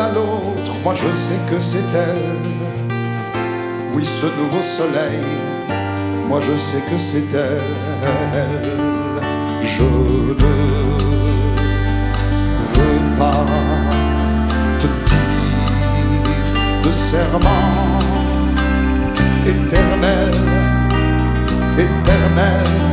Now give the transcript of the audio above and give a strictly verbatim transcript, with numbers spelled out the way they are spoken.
à l'autre, moi je sais que c'est elle. Oui, ce nouveau soleil, moi je sais que c'est elle. Je ne veux pas te dire de serment éternel, éternel.